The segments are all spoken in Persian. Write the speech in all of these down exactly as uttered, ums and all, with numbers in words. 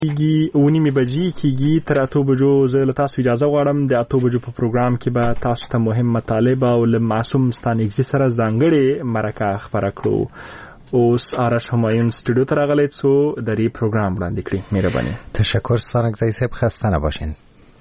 کیږي او نیمه بجې کیږي تر اته بجو. زه له تاسو اجازه غواړم د اته بجو په پروګرام کې به تاسو ته مهم مطالب او له معصوم ستانګزي سره ځانګړي مرکه خبره کړو. اوس آرش همایون استودیو ته راغلی څو د دې پروګرام وړاندې کړي. مهرباني. تشکر ستانګزي صاحب، خسته نباشین.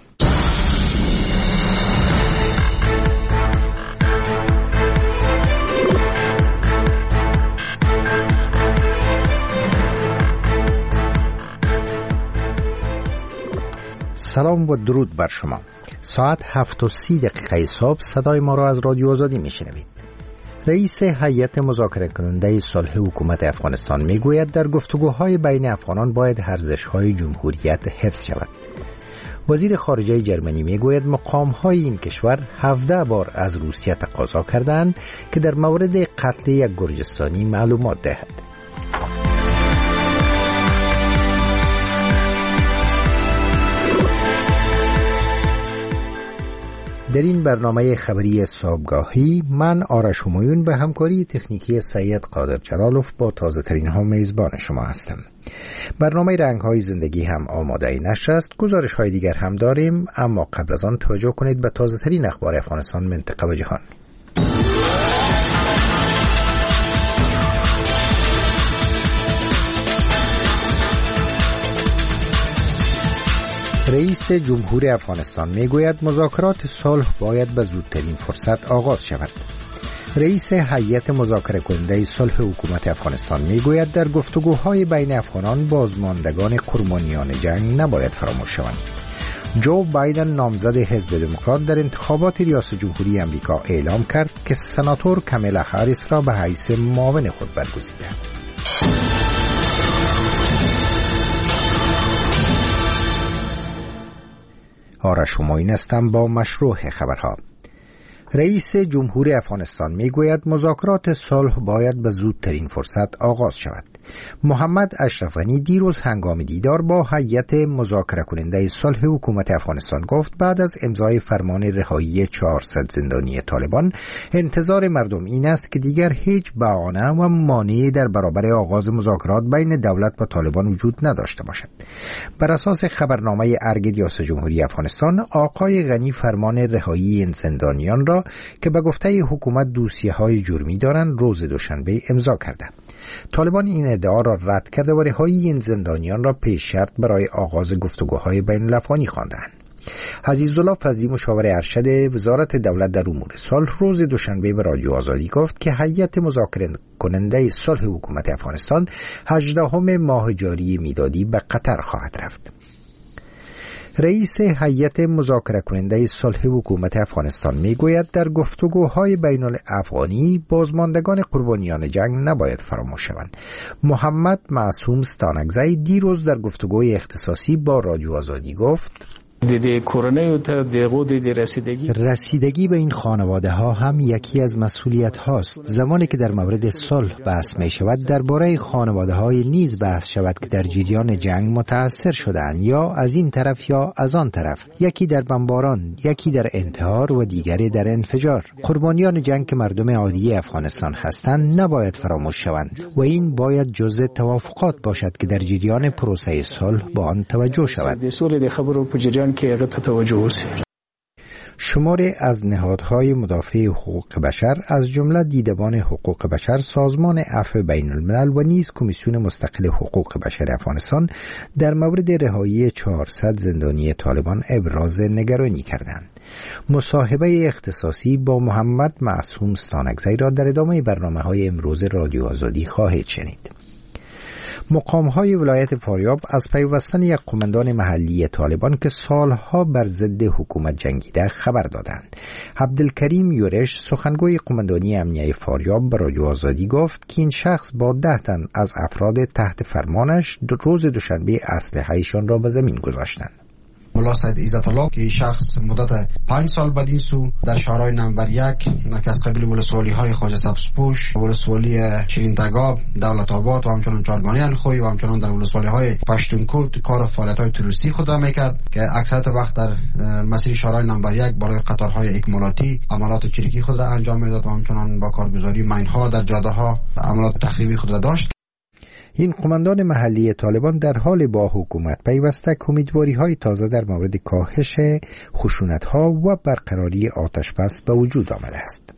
سلام و درود بر شما. ساعت هفت و سی دقیقه صبح صدای ما را از رادیو آزادی میشنوید. رئیس هیئت مذاکره کننده صلح حکومت افغانستان میگوید در گفتگوهای بین افغانان باید ارزش‌های جمهوریت حفظ شود. وزیر خارجه جرمنی میگوید مقام‌های این کشور هفده بار از روسیه تقاضا کردند که در مورد قتل یک گرجستانی معلومات دهد. در این برنامه خبری صبحگاهی من آرش همایون به همکاری تکنیکی سید قادر جلالوف با تازه ترین ها میزبان شما هستم. برنامه رنگ های زندگی هم آماده نشر است. گزارش های دیگر هم داریم، اما قبل از آن توجه کنید به تازه ترین اخبار افغانستان، منطقه و جهان. رئیس جمهور افغانستان میگوید مذاکرات صلح باید به زودترین فرصت آغاز شود. رئیس هیئت مذاکره کننده صلح حکومت افغانستان میگوید در گفتگوهای بین افغانان بازماندگان قربانیان جنگ نباید فراموش شوند. جو بایدن نامزد حزب دموکرات در انتخابات ریاست جمهوری امریکا اعلام کرد که سناتور کاملا هاریس را به حیث معاون خود برگزیده. آرش همایون هستم با مشروع خبرها. رئیس جمهور افغانستان میگوید مذاکرات صلح باید به زودترین فرصت آغاز شود. محمد اشرف غنی دیروز هنگام دیدار با هیئت مذاکره کننده صلح حکومت افغانستان گفت بعد از امضای فرمان رهایی چهارصد زندانی طالبان انتظار مردم این است که دیگر هیچ بهانه و مانعی در برابر آغاز مذاکرات بین دولت و طالبان وجود نداشته باشد. بر اساس خبرنامه ارگ ریاست جمهوری افغانستان، آقای غنی فرمان رهایی این زندانیان را که به گفته حکومت دوسیه‌های جرمی دارند روز دوشنبه امضا کرده. طالبان این ادعا را رد کرده و رهایی این زندانیان را پیش شرط برای آغاز گفتگوهای بین الافغانی خواندند. عزیزالله فضلی مشاور ارشد وزارت دولت در امور صلح روز دوشنبه به رادیو آزادی گفت که هیئت مذاکره کننده صلح حکومت افغانستان هجدهم ماه جاری میلادی به قطر خواهد رفت. رئیس هیئت مذاکره کننده صلح حکومت افغانستان میگوید در گفتگوهای بین الافغانی بازماندگان قربانیان جنگ نباید فراموش شوند. محمد معصوم ستانکزی دیروز در گفتگوی اختصاصی با رادیو آزادی گفت رسیدگی رسیدگی به این خانواده ها هم یکی از مسئولیت هاست. زمانی که در مورد صلح بحث می شود درباره خانواده های نیز بحث شود که در جریان جنگ متاثر شدند، یا از این طرف یا از آن طرف، یکی در بمباران، یکی در انتحار و دیگری در انفجار. قربانیان جنگ که مردم عادی افغانستان هستند نباید فراموش شوند و این باید جزء توافقات باشد که در جریان پروسه صلح با آن توجه شود. شماری از نهادهای مدافع حقوق بشر از جمله دیدبان حقوق بشر، سازمان عفو بین الملل و نیز کمیسیون مستقل حقوق بشر افغانستان در مورد رهایی چهارصد زندانی طالبان ابراز نگرانی کردند. مصاحبه اختصاصی با محمد معصوم ستانکزی را در ادامه برنامه‌های امروز رادیو آزادی خواهید شنید. مقام‌های ولایت فاریاب از پیوستن یک قماندان محلی طالبان که سالها بر ضد حکومت جنگیده خبر دادند. عبدالکریم یورش سخنگوی قماندانی امنیه فاریاب به رادیو آزادی گفت که این شخص با ده تن از افراد تحت فرمانش روز دوشنبه اسلحه‌ایشان را به زمین گذاشتند. ملا سید عزت الله که شخص مدت پنج سال بدین سو در شهرهای نمبر یک از قبیل ولسوالی های خواجه سبزپوش، ولسوالی شیرین تگاب، دولت آباد و همچنان چارگانی الخوی و همچنان در ولسوالی های پشتونکوت کار فعالیت های تروریستی خود را میکرد که اکثریت وقت در مسیر شهرهای نمبر یک برای قطارهای اکمالاتی عملیات چریکی خود را انجام میداد و همچنان با کارگزاری ماینها در جاده ها عملیات تخریبی خود را داشت. این قماندان محلی طالبان در حال با حکومت پیوسته امیدواری‌های تازه در مورد کاهش خشونت‌ها و برقراری آتش‌بس به وجود آمده است.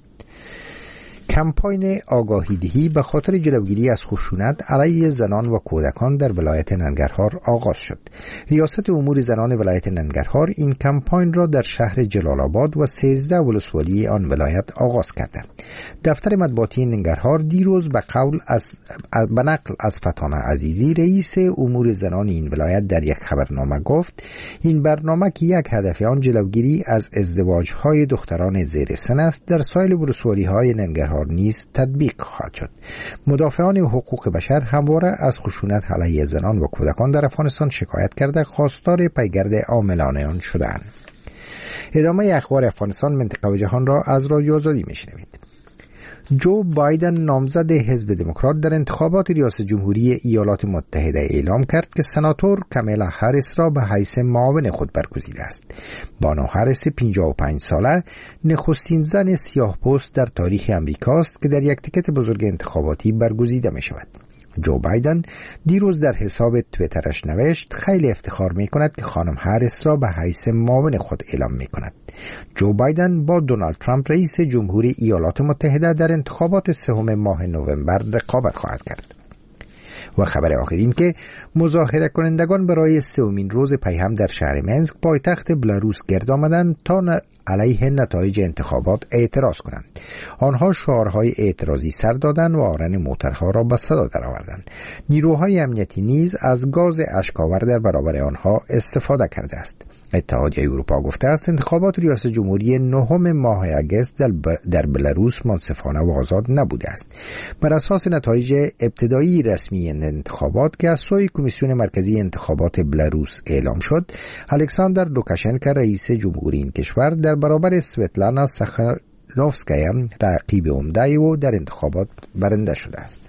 کمپاین آگاهی‌دهی به خاطر جلوگیری از خشونت علیه زنان و کودکان در ولایت ننگرهار آغاز شد. ریاست امور زنان ولایت ننگرهار این کمپاین را در شهر جلال آباد و سیزده ولسوالی آن ولایت آغاز کرده. دفتر مطبوعاتی ننگرهار دیروز به قول از به نقل از فتانه عزیزی رئیس امور زنان این ولایت در یک خبرنامه گفت این برنامه که یک هدف آن جلوگیری از ازدواج‌های دختران زیر سن است در سایر ولسوالی‌های ننگرهار نیز تطبیق خواهد شد. مدافعان حقوق بشر همواره از خشونت علیه زنان و کودکان در افغانستان شکایت کرده خواستار پیگرد عاملان آن شدند. ادامه اخبار افغانستان، منطقه و جهان را از رادیو آزادی میشنوید. جو بایدن نامزد حزب دموکرات در انتخابات ریاست جمهوری ایالات متحده اعلام کرد که سناتور کاملا هریس را به حیث معاون خود برگزیده است. بانو هریس پنجاه و پنج ساله نخستین زن سیاه پوست در تاریخ امریکا است که در یک تیکت بزرگ انتخاباتی برگزیده می شود. جو بایدن دیروز در حساب توییترش نوشت خیلی افتخار می کند که خانم هریس را به حیث معاون خود اعلام می کند. جو بایدن با دونالد ترامپ رئیس جمهوری ایالات متحده در انتخابات سوم ماه نوامبر رقابت خواهد کرد. و خبر آخر این که مظاهره کنندگان برای سومین روز پیهم در شهر منسک پایتخت بلاروس گرد آمدند تا علیه نتایج انتخابات اعتراض کنند. آنها شعارهای اعتراضی سر دادند و آرن موترها را به صدا درآوردند. نیروهای امنیتی نیز از گاز اشک‌آور در برابر آنها استفاده کرده است. اتحادیه اروپا گفته است انتخابات ریاست جمهوری نهم ماه اگست در بلاروس منصفانه و آزاد نبوده است. بر اساس نتایج ابتدایی رسمی انتخابات که از سوی کمیسیون مرکزی انتخابات بلاروس اعلام شد، الکساندر لوکاشنکو رئیس جمهوری این کشور در برابر سویتلانا ساخانوفسکایا رقیب عمده او در انتخابات برنده شده است.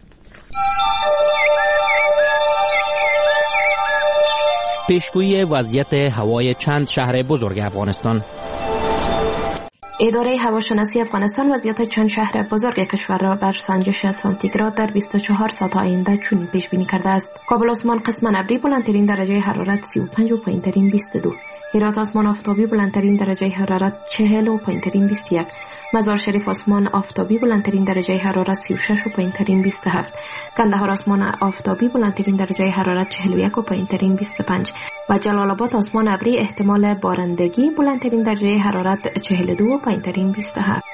پیشگویی وضعیت هوای چند شهر بزرگ افغانستان. اداره هواشناسی افغانستان وضعیت چند شهر بزرگ کشور را بر سنجش سانتیگراد در بیست و چهار ساعت آینده چنین پیش بینی کرده است: کابل آسمان قسماً ابری بلندترین درجه حرارت سی و پنج و پایینترین بیست و دو، هرات آسمان آفتابی بلندترین درجه حرارت چهل و پایینترین بیست و یک، مزار شریف آسمان آفتابی بلندترین درجه حرارت سی و شش و پایینترین بیست و هفت، کندهار آسمان آفتابی بلندترین درجه حرارت چهل و یک و پایینترین بیست و پنج و جلال آباد آسمان ابری احتمال بارندگی بلندترین درجه حرارت چهل و دو و پایینترین بیست و هفت.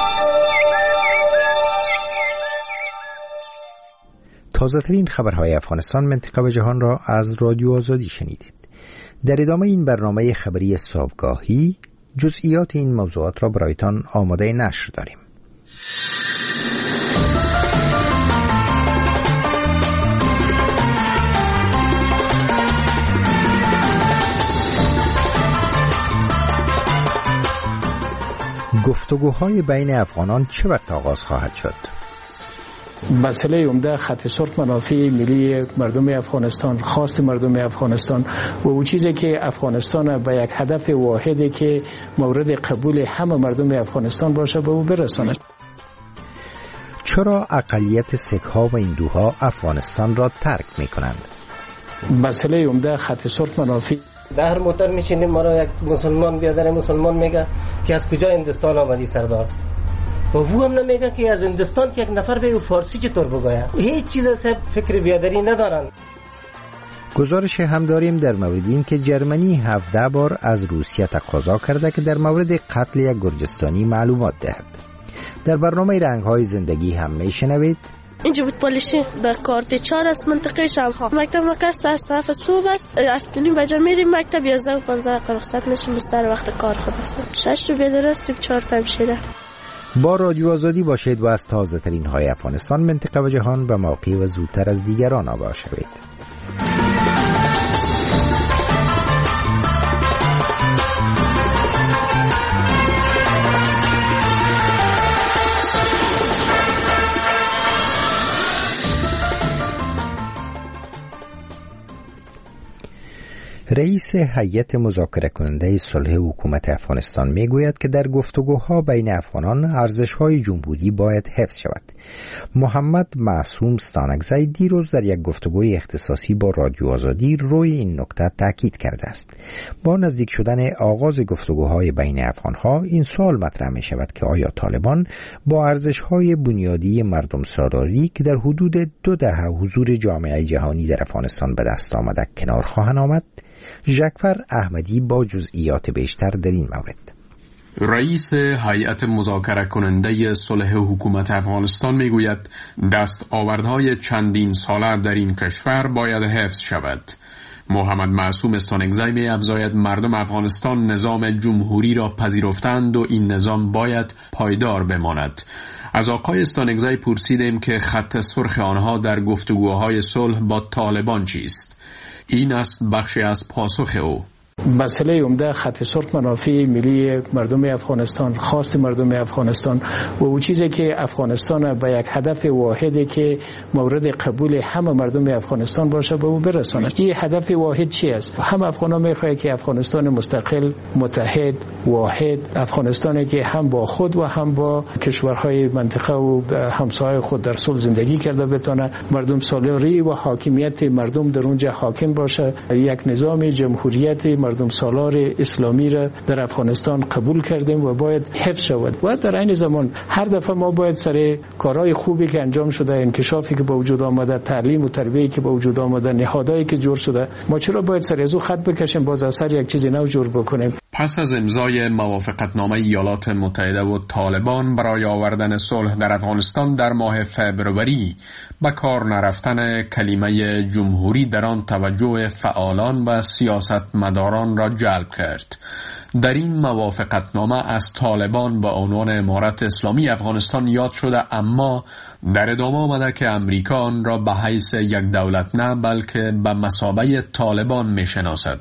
تازه ترین خبرهای افغانستان، منطقه و جهان را از رادیو آزادی شنیدید. در ادامه این برنامه خبری صبحگاهی جزئیات این موضوعات را برایتان آماده نشر داریم. گفتگوهای بین افغانان چه وقت آغاز خواهد شد؟ مسئله عمده خط سرخ منافع ملی مردم افغانستان، خواست مردم افغانستان و اون چیزی که افغانستان به یک هدف واحدی که مورد قبول همه مردم افغانستان باشه به او برساند. چرا اقلیت سک‌ها و هندوها افغانستان را ترک می‌کنند؟ مسئله عمده خط سرخ منافع. در موتر میشینیم ما را یک مسلمان بیادر مسلمان میگه که از کجا هندوستان آمدی سردار، و او هم نمیگه که از هندوستان که یک نفر به فارسی چطور بگوید. هیچ چیز از فکر بیادری ندارن. گزارش هم داریم در مورد این که جرمنی هفده بار از روسیه تقاضا کرده که در مورد قتل یک گرجستانی معلومات دهد. در برنامه رنگ‌های زندگی هم میشنوید اینجا بود پالیشی در کارت چهار است منطقه شمخا. مکتب مکست از طرف صبح است، افتونیم بجا میریم مکتب یازده و پانزده رخصت میشیم بستر وقت کار خود است. شش رو بیدار هستیم، چهار تا میشیره. با رادیو آزادی باشید و از تازه ترین های افغانستان، منطقه و جهان به موقع و زودتر از دیگران آگاه شوید. رئیس هیئت مذاکره کننده صلح حکومت افغانستان میگوید که در گفتگوها بین افغانان ارزش‌های جمهوری باید حفظ شود. محمد معصوم ستانکزی دیروز در یک گفتگوی اختصاصی با رادیو آزادی روی این نکته تاکید کرده است. با نزدیک شدن آغاز گفتگوهای بین افغانها این سوال مطرح می شود که آیا طالبان با ارزش‌های بنیادی مردم سالاری که در حدود دو دهه حضور جامعه جهانی در افغانستان به دست آمده کنار خواهند آمد؟ ژکفر احمدی با جزئیات بیشتر در این مورد. رئیس هیئت مذاکره کننده صلح حکومت افغانستان میگوید دستاوردهای چندین ساله در این کشور باید حفظ شود. محمد معصوم ستانکزی می افزاید مردم افغانستان نظام جمهوری را پذیرفتند و این نظام باید پایدار بماند. از آقای استانکزی پرسیدیم که خط سرخ آنها در گفتگوهای صلح با طالبان چیست؟ این است بخشی از پاسخ او. مسئله عمده خط سرخ منافع ملی مردم افغانستان، خواست مردم افغانستان و او چیزی که افغانستان به یک هدف واحدی که مورد قبول همه مردم افغانستان باشه به او برسانه. این هدف واحد چی است؟ همه افغانان میخواهند که افغانستان مستقل، متحد، واحد، افغانستانی که هم با خود و هم با کشورهای منطقه و همسایه خود در صلح زندگی کرده بتونه. مردم سالاری و حاکمیت مردم در اونجا حاکم باشه. یک نظام جمهوریت مردم سالار اسلامی را در افغانستان قبول کردیم و باید حفظ شود. و در این زمان هر دفعه ما باید سر کارهای خوبی که انجام شده، انکشافی که به وجود آمده، تعلیم و تربیتی که به وجود آمده، نهادهایی که جور شده، ما چرا باید سر از او خط بکشیم باز از سر یک چیزی نو جور بکنیم؟ پس از امضای موافقتنامه ایالات متحده و طالبان برای آوردن صلح در افغانستان در ماه فبروری، به کار نرفتن کلمه جمهوری در آن توجه فعالان و سیاستمداران را جلب کرد. در این موافقتنامه از طالبان به عنوان امارت اسلامی افغانستان یاد شده، اما در ادامه آمده که امریکا آن را به حیث یک دولت نه بلکه به مثابه طالبان میشناسد.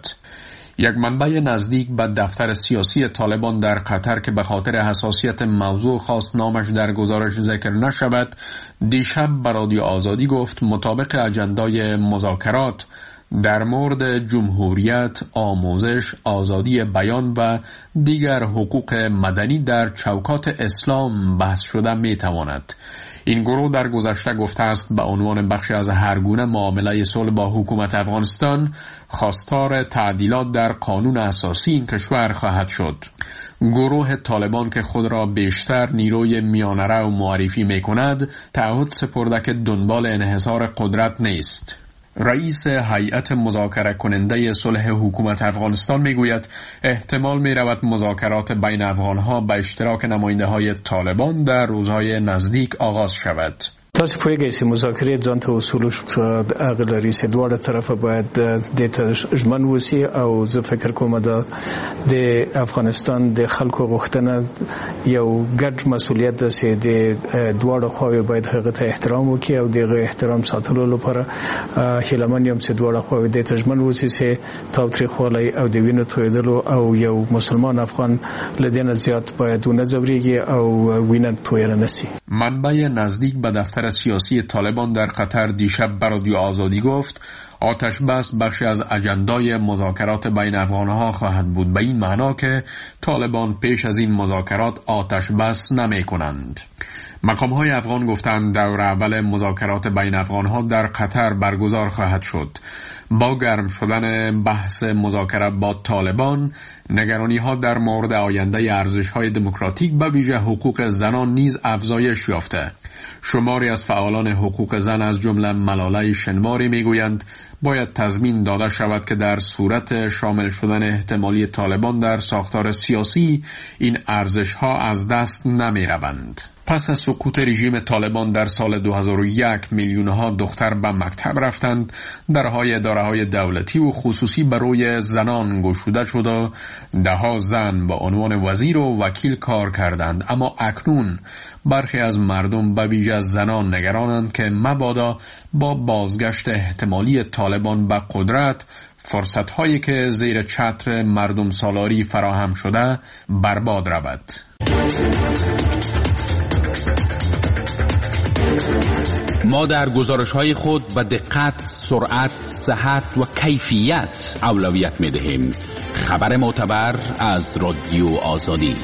یک منبع نزدیک به دفتر سیاسی طالبان در قطر که به خاطر حساسیت موضوع خواست نامش در گزارش ذکر نشود، دیشب به رادیو آزادی گفت مطابق اجندای مذاکرات در مورد جمهوریت، آموزش، آزادی بیان و دیگر حقوق مدنی در چوکات اسلام بحث شده می تواند. این گروه در گذشته گفته است به عنوان بخشی از هر گونه معامله صلح با حکومت افغانستان خواستار تعدیلات در قانون اساسی این کشور خواهد شد. گروه طالبان که خود را بیشتر نیروی میانه رو معرفی می کند، تعهد سپرده که دنبال انحصار قدرت نیست. رئیس هیئت مذاکره کننده صلح حکومت افغانستان میگوید احتمال می رود مذاکرات بین افغانها به اشتراک نماینده های طالبان در روزهای نزدیک آغاز شود. تاسو پوهیږئ چې مذاکرې ځان ته اصولو هغه لري چې دواړه طرفه باید دې ته ژمن وسي او زه فکر کوم د د افغانستان د خلکو غوښتنه یو ګډ مسؤلیت ده چې د دواړو خواوې باید هغه ته احترام وکړي او دغه احترام ساتلو لپاره هیله من یم چې دواړه خواوې دې ته ژمن وسي چې تاوتریخوالی او د وینو تویدلو او یو مسلمان افغان له دې نه زیات باید ونه ځورېږي او وینه تویره نشي. منبع نزدیک به دفتر سیاسی طالبان در قطر دیشب به رادیو آزادی گفت آتش بس بخشی از اجندای مذاکرات بین افغانها خواهد بود، به این معنا که طالبان پیش از این مذاکرات آتش بس نمی کنند. مقام‌های افغان گفتند دور اول مذاکرات بین افغانها در قطر برگزار خواهد شد. با گرم شدن بحث مذاکرات با طالبان، نگرانی‌ها در مورد آینده ارزش‌های دموکراتیک به ویژه حقوق زنان نیز افزایش یافته. شماری از فعالان حقوق زن از جمله ملاله شنواری میگویند باید تضمین داده شود که در صورت شامل شدن احتمالی طالبان در ساختار سیاسی این ارزش‌ها از دست نمی‌روند. پس از سقوط رژیم طالبان در سال دو هزار و یک میلیون‌ها دختر به مکتب رفتند، درهای اداره‌های دولتی و خصوصی بر روی زنان گشوده شد و ده‌ها زن به عنوان وزیر و وکیل کار کردند. اما اکنون برخی از مردم به ویژه زنان نگرانند که مبادا با بازگشت احتمالی طالبان به قدرت فرصت‌هایی که زیر چتر مردم سالاری فراهم شده برباد رود. ما در گزارش‌های خود به دقت، سرعت، صحت و کیفیت اولویت می‌دهیم. خبر معتبر از رادیو آزادی.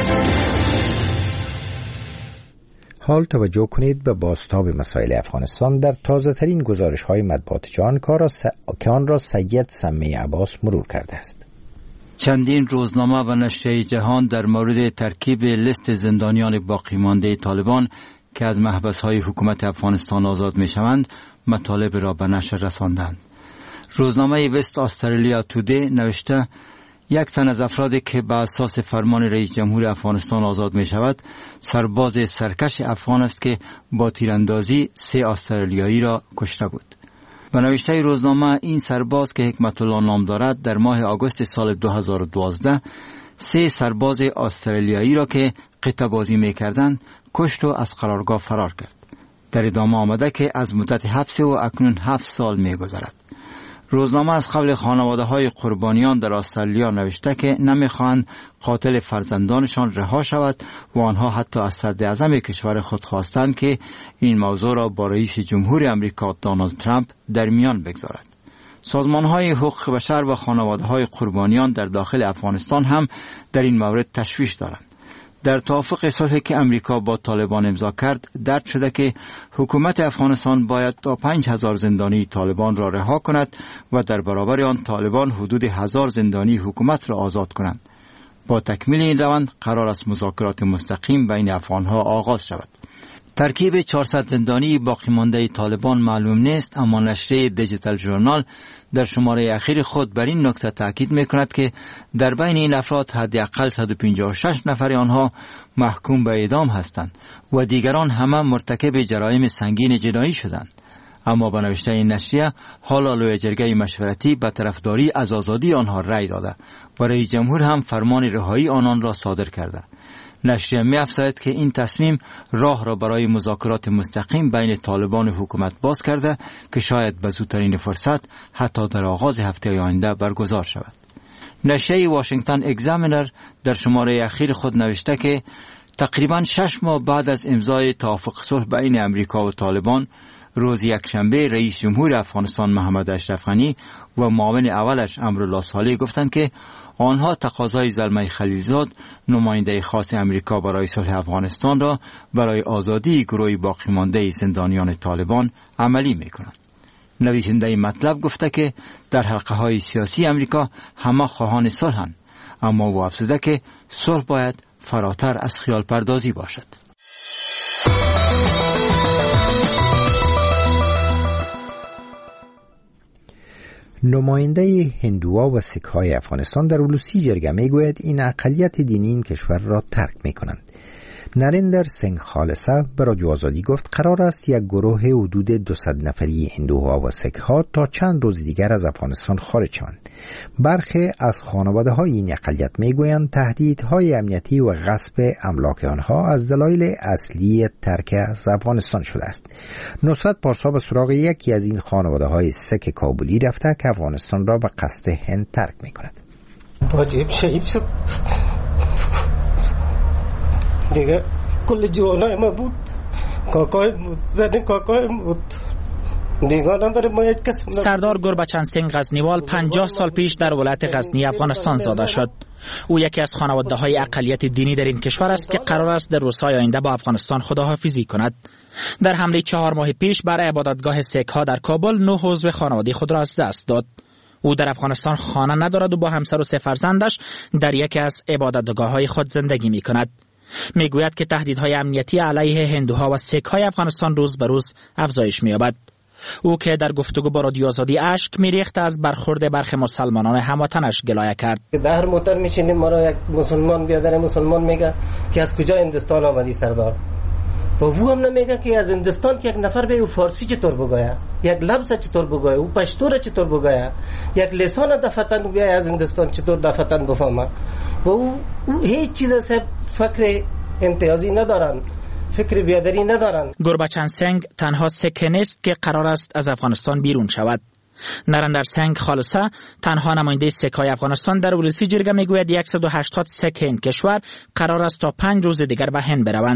حال توجه کنید به بازتاب مسائل افغانستان در تازه ترین گزارش های مطبوعات جهان که آن را سید سمی عباس مرور کرده است. چندین روزنامه و نشریه جهان در مورد ترکیب لیست زندانیان باقی مانده طالبان که از محبس‌های حکومت افغانستان آزاد می‌شوند مطالب را به نشر رساندند. روزنامه وست استرالیا تودی نوشته یک تن از افرادی که به اساس فرمان رئیس جمهور افغانستان آزاد می شود سرباز سرکش افغان است که با تیراندازی سه استرالیایی را کشته بود. به نوشته روزنامه این سرباز که حکمت الله نام دارد در ماه آگوست سال دو هزار و دوازده سه سرباز استرالیایی را که قطع بازی می کردند کشت و از قرارگاه فرار کرد. در ادامه آمده که از مدت حبس او اکنون هفت سال می گذرد. روزنامه از قبل خانواده های قربانیان در استرالیا نوشته که نمیخواهند قاتل فرزندانشان رها شود و آنها حتی از صدر اعظم کشور خود خواستند که این موضوع را با رئیس جمهور امریکا دونالد ترامپ در میان بگذارد. سازمان های حقوق بشر و خانواده های قربانیان در داخل افغانستان هم در این مورد تشویش دارند. در توافق صلحی که امریکا با طالبان امضا کرد درج شده که حکومت افغانستان باید تا پنج هزار زندانی طالبان را رها کند و در برابر آن طالبان حدود هزار زندانی حکومت را آزاد کنند. با تکمیل این روند قرار است مذاکرات مستقیم بین افغانها آغاز شود. ترکیب چهارصد زندانی باقی مانده طالبان معلوم نیست، اما نشریه دیجیتال ژورنال در شماره اخیر خود بر این نکته تاکید می‌کند که در بین این افراد حداقل صد و پنجاه و شش نفر آنها محکوم به اعدام هستند و دیگران همه مرتکب جرایم سنگین جنایی شدند. اما به نوشته این نشریه حالا لوی جرگه مشورتی به طرفداری از آزادی آنها رأی داده و رئیس جمهور هم فرمان رهایی آنان را صادر کرده. نشریه می افزاید که این تصمیم راه را برای مذاکرات مستقیم بین طالبان و حکومت باز کرده که شاید به زودترین فرصت حتی در آغاز هفته آینده برگزار شود. نشریه واشنگتن اگزامینر در شماره اخیر خود نوشته که تقریباً شش ماه بعد از امضای توافق صلح بین امریکا و طالبان روز یکشنبه رئیس جمهور افغانستان محمد اشرف غنی و معاون اولش امرالله صالح گفتند که آنها تقاضای زلمه خلیلزاد نماینده خاص امریکا برای صلح افغانستان را برای آزادی گروه باقی مانده زندانیان طالبان عملی می‌کنند. نویسنده مطلب گفته که در حلقه های سیاسی امریکا همه خواهان صلحند، اما او افزوده که صلح باید فراتر از خیال پردازی باشد. نماینده هندوها و سیک‌های افغانستان در ولوسی جرگه میگوید این اقلیت دینی این کشور را ترک میکنند. نریندر سنگ خالصه به رادیو آزادی گفت قرار است یک گروه حدود دویست نفری هندوها و سیک‌ها تا چند روز دیگر از افغانستان خارج شوند. برخی از خانواده های این اقلیت میگویند تهدیدهای امنیتی و غصب املاک آنها از دلایل اصلی ترک از افغانستان شده است. نصرت پارسا به سراغ یکی از این خانواده های سیک کابلی رفته که افغانستان را به قصد هند ترک میکند. واجب شهید شد دیگه. کل جوانای ما بود، کاکای بود، زن کاکای بود. سردار گربچن سنگ غزنیوال پنجاه سال پیش در ولایت غزنی افغانستان زاده شد. او یکی از خانواده های اقلیت دینی در این کشور است که قرار است در روزهای آینده با افغانستان خداحافظی کند. در حمله چهار ماه پیش بر عبادتگاه سیک ها در کابل نه عضو خانواده خود را از دست داد. او در افغانستان خانه ندارد و با همسر و سه فرزندش در یکی از عبادتگاه های خود زندگی می کند. می گوید که تهدیدهای امنیتی علیه هندوها و سیک های افغانستان روز به روز افزایش می یابد. او که در گفتگو با رادیو آزادی اشک میریخت از برخورد برخی مسلمانان هموطنش گلایه کرد. در موتر میشینیم ما را یک مسلمان بیادر مسلمان میگه که از کجا هندوستان آمدی سردار، و او هم نمیگه که از هندوستان که یک نفر به او فارسی چطور بگویه، یک لفظ چطور بگویه، او پشتو را چطور بگویه، یک لسان دفتن بیای از هندوستان چطور دفتن بفهمه. و او, او هیچ چیز از فکر امتیازی ندارن، فکر بیادری ندارند. گربچن سنگ تنها سیک نیست که قرار است از افغانستان بیرون شود. نریندر سنگ خالصه تنها نماینده سیک‌های افغانستان در ولسی جرگه میگوید صد و هشتاد سیک این کشور قرار است تا پنج روز دیگر به هند بروند.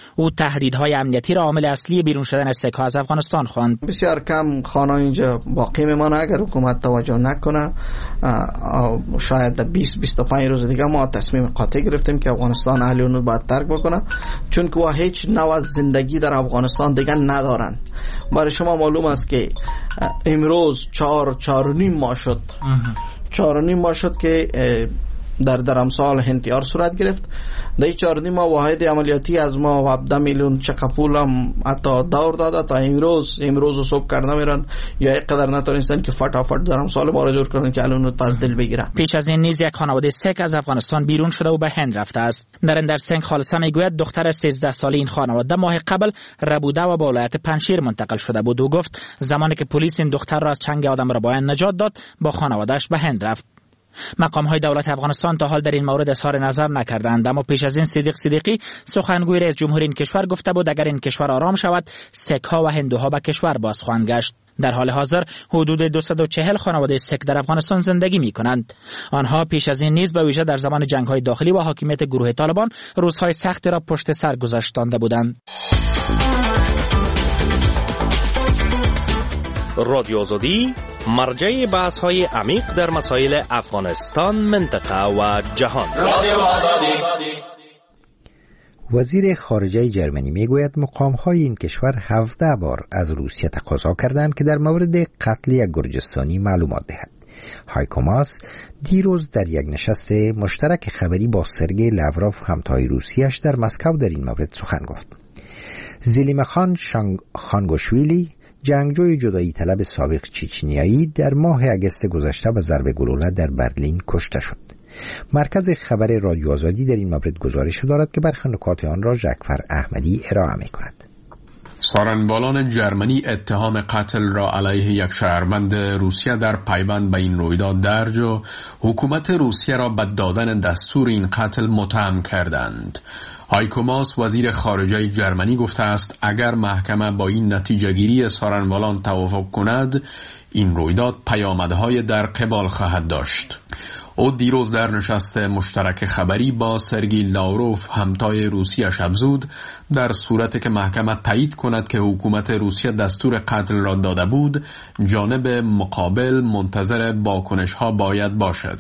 او تهدیدهای امنیتی را عامل اصلی بیرون شدن سک‌ها از افغانستان خواند. بسیار کم خانه اینجا باقی میمانه اگر حکومت توجه نکنه. شاید بیست بیست و پنج روز دیگه ما تصمیم قاطع گرفتیم که افغانستان اهل اون باید ترک بکنه، چون که هیچ نوع از زندگی در افغانستان دیگه ندارن. برای شما معلوم است که امروز چهار چهار و نیم ماه شد چهار و نیم ماه شد که در در امسال انتحار صورت گرفت. در این چهار و نیم ماه واحد عملیاتی از ما هفده میلیون چقدر پول هم حتی دور داده تا امروز امروز و صبح کرده میرن یا اینقدر نتونستن که فटाफट در امسال ما را جور کنن که الان پس دل بگیرن. پیش از این نیز یک خانواده سک از افغانستان بیرون شده و به هند رفته است. نریندر سنگ خالصه میگوید دختر سیزده ساله این خانواده ماه قبل ربوده و به ولایت پنشیر منتقل شده بود و گفت زمانی که پلیس این دختر را از چنگ آدم ربایان نجات داد با خانواده‌اش به هند رفت. مقام‌های دولت افغانستان تا حال در این مورد اظهار نظر نکردند، اما پیش از این صدیق صدیقی سخنگوی رئیس جمهور این کشور گفته بود اگر این کشور آرام شود سک‌ها و هندوها به کشور باز خواهند گشت. در حال حاضر حدود دویست و چهل خانواده سک در افغانستان زندگی می‌کنند. آنها پیش از این نیز به ویژه در زمان جنگ‌های داخلی و حاکمیت گروه طالبان روزهای سختی را پشت سر گذاشتانده بودند. رادیو آزادی مرجع بحث‌های عمیق در مسائل افغانستان، منطقه و جهان. رادیو آزادی. وزیر خارجه جرمنی میگوید مقام‌های این کشور هفده بار از روسیه تقاضا کردند که در مورد قتل یک گرجستانی معلومات دهد. هایکو ماس دیروز در یک نشست مشترک خبری با سرگئی لاوروف همتای روسیه‌اش در مسکو در این مورد سخن گفت. زلیمخان خانگوشویلی جنگجوی جدایی طلب سابق چچنیایی در ماه اگست گذشته به ضرب گلوله در برلین کشته شد. مرکز خبر رادیو آزادی در این مورد گزارش دارد که برخی نکات آن را جعفر احمدی ارائه می‌کند. سارنبالان جرمنی اتهام قتل را علیه یک شهروند روسیه در پیوند به این رویداد درج و حکومت روسیه را به دادن دستور این قتل متهم کردند. هایکو ماس وزیر خارجه جرمنی گفته است اگر محکمه با این نتیجه گیری سارنبالان توافق کند این رویداد پیامدهای در قبال خواهد داشت. او دیروز در نشست مشترک خبری با سرگئی لاوروف همتای روسیه افزود در صورتی که محکمه تایید کند که حکومت روسیه دستور قتل را داده بود جانب مقابل منتظر واکنش ها باید باشد.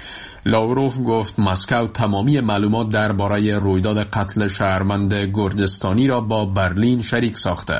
لاوروف گفت مسکو تمامی معلومات درباره رویداد قتل شهروند گرجستانی را با برلین شریک ساخته.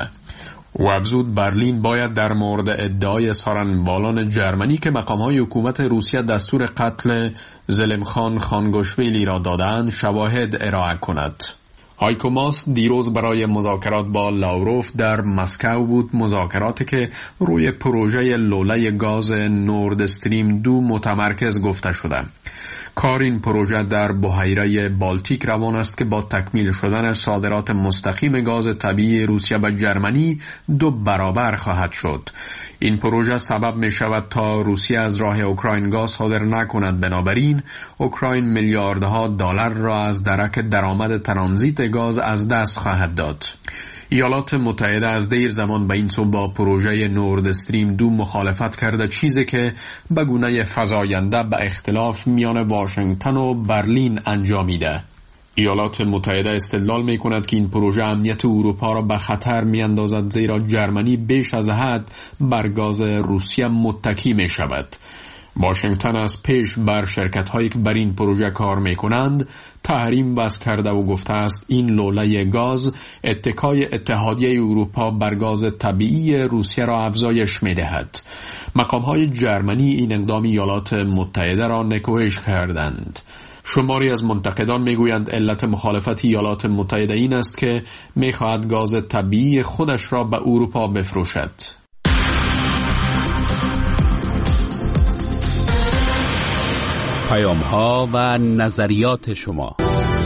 و افزود برلین باید در مورد ادعای سارنبالان جرمنی که مقام‌های حکومت روسیه دستور قتل زلمخان خانگوشویلی را دادند شواهد ارائه کند. هایکو ماس دیروز برای مذاکرات با لاوروف در مسکو بود، مذاکراتی که روی پروژه لوله گاز نورد استریم دو متمرکز گفته شده. کار این پروژه در بحیره بالتیک روان است که با تکمیل شدن صادرات مستقیم گاز طبیعی روسیه به جرمنی دو برابر خواهد شد. این پروژه سبب می شود تا روسیه از راه اوکراین گاز صادر نکند، بنابراین اوکراین میلیاردها دلار را از درک درآمد ترانزیت گاز از دست خواهد داد. ایالات متحده از دیر زمان به این سو با پروژه نورد استریم دو مخالفت کرده، چیزی که به گونه فزاینده به اختلاف میان واشنگتن و برلین انجامیده. ایالات متحده استدلال می کند که این پروژه امنیت اروپا را به خطر می اندازد، زیرا جرمنی بیش از حد بر گاز روسیه متکی می شود. واشنگتن از پیش بر شرکت هایی که بر این پروژه کار می کنند تحریم وضع کرده و گفته است این لوله گاز اتکای اتحادیه اروپا بر گاز طبیعی روسیه را افزایش می دهد. مقام های جرمنی این اقدام ایالات متحده را نکوهش کردند. شماری از منتقدان میگویند علت مخالفت ایالات متحده این است که میخواهد گاز طبیعی خودش را به اروپا بفروشد. پیام ها و نظریات شما.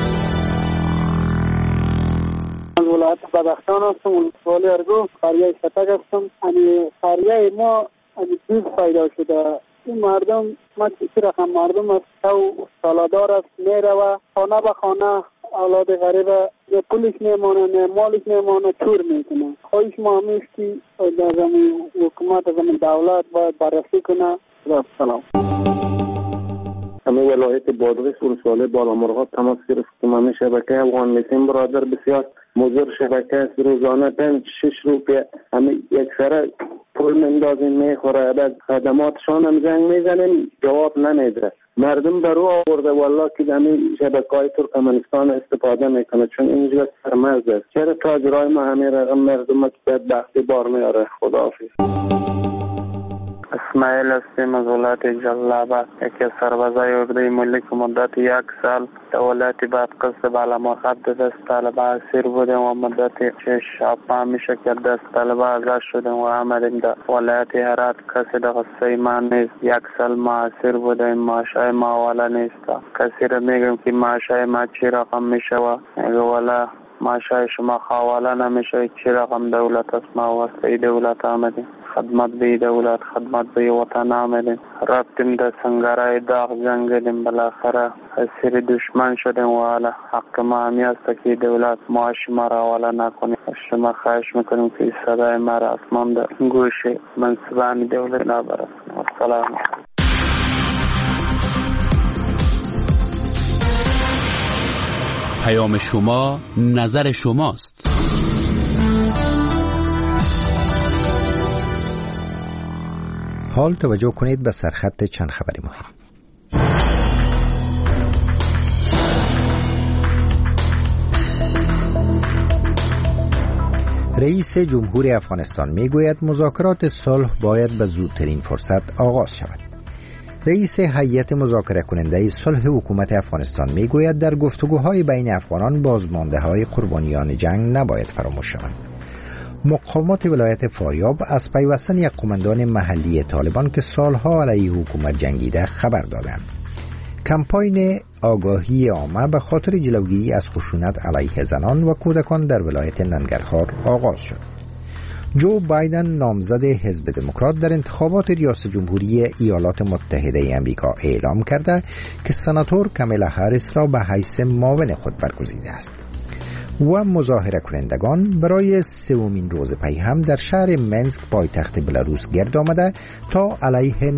از ولایت بدخشان هستم، ولسوالی ارگو، قریه شتک هستم. یعنی قریه ما از دوز پیدا شده. این مردم ما چی رقم مردم است تو سالادار است میره و خانه به خانه اولاد غریبه نه پولش نمانه نه مالش نمانه چور میکنه. خواهش ما همیش که در زمین حکومت از زمین دولت باید بررسی کنه. سلام. همه ولایت بادغیس ولسوالی بالامرغاب تماس گرفتم. همه شبکه افغان میتیم برادر بسیار مدیر شبکه است روزانه پنج شش روپیه همه یک سره پول مندازیم میخوره، بعد خدماتشان هم زنگ میزنیم جواب نمیده. مردم در رو آورده والله که همین شبکه‌های ترکمنستان استفاده میکنه چون اینجا سرمرز است. چرا تاجرای ما همین رقم مردم که بدبختی بار میاره؟ خداحافظ. اسماعیل هستیم از ولایت جلال‌آباد. یکی از سربازای اردوی ملی که مدت یک سال در ولایت بادغیس بالا مخد دست طالبا اسیر بودیم و مدت شش شب میشه که دست طالبا آزاد شدیم و آمدیم در ولایت هرات. کسی در قصه ما نیست. یک سال ما اسیر بودیم، معاشای ما والا نیست. کسی را میگیم که معاشای ما چی رقم میشه و میگه والا معاشای شما حواله نمیشه، چی رقم دولت است. ما واسطه دولت آمدیم، خدمت به دولت، خدمت به وطن آمدیم. رفتیم در سنگرهای داغ جنگیدیم، بالاخره اسیر دشمن شدیم و حالا حق ما همی است که دولت معاش ما را حواله نکنیم. شما خواهش میکنیم که صدای ما را اسمان در گوش منصبان دولت نبرد. السلام. پیام شما نظر شماست. حال توجه کنید به سرخط چند خبری مهم. رئیس جمهور افغانستان میگوید مذاکرات صلح باید به زودترین فرصت آغاز شود. رئیس هیئت مذاکره کننده صلح حکومت افغانستان میگوید در گفتگوهای بین افغانان بازمانده های قربانیان جنگ نباید فراموش شوند. مقامات ولایت فاریاب از پیوستن یک قماندان محلی طالبان که سالها علیه حکومت جنگیده خبر دادند. کمپاین آگاهی عامه به خاطر جلوگیری از خشونت علیه زنان و کودکان در ولایت ننگرهار آغاز شد. جو بایدن نامزد حزب دموکرات در انتخابات ریاست جمهوری ایالات متحده امریکا اعلام کرده که سناتور کاملا هریس را به حیث معاون خود برگزیده است. و مظاهره کنندگان برای سومین روز پی هم در شهر منسک پایتخت بلاروس گرد آمده تا علیه